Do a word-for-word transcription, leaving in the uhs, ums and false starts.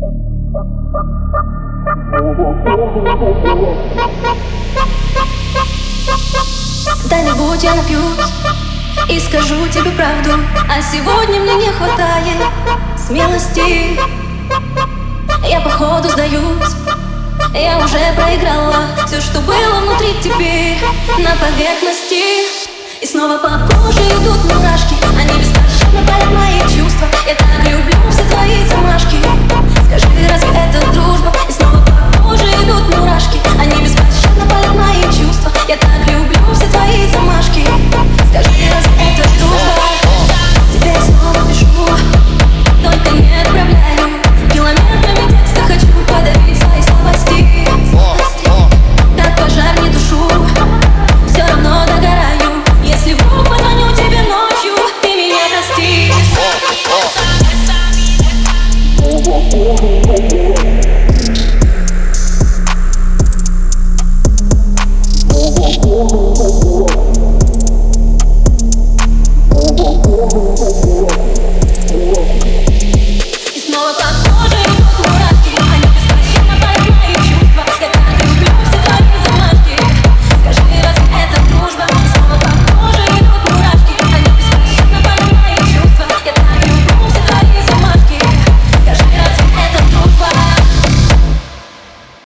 Когда-нибудь я напьюсь и скажу тебе правду, а сегодня мне не хватает смелости. Я походу сдаюсь, я уже проиграла все, что было внутри теперь на поверхности. И снова по коже идут мурашки, они беспощадно палят мои чувства. Я так люблю все твои замашки. Скажи, разве это дружба? И снова по коже идут мурашки, они беспощадно палят мои чувства. Я так люблю все твои замашки. Скажи, разве это дружба? Тебе я снова пишу, только не отправляю. Километрами текста хочу подарить свои слабости. Как пожар не тушу, все равно догораю. Если вдруг позвоню тебе ночью, ты меня простишь. Oh,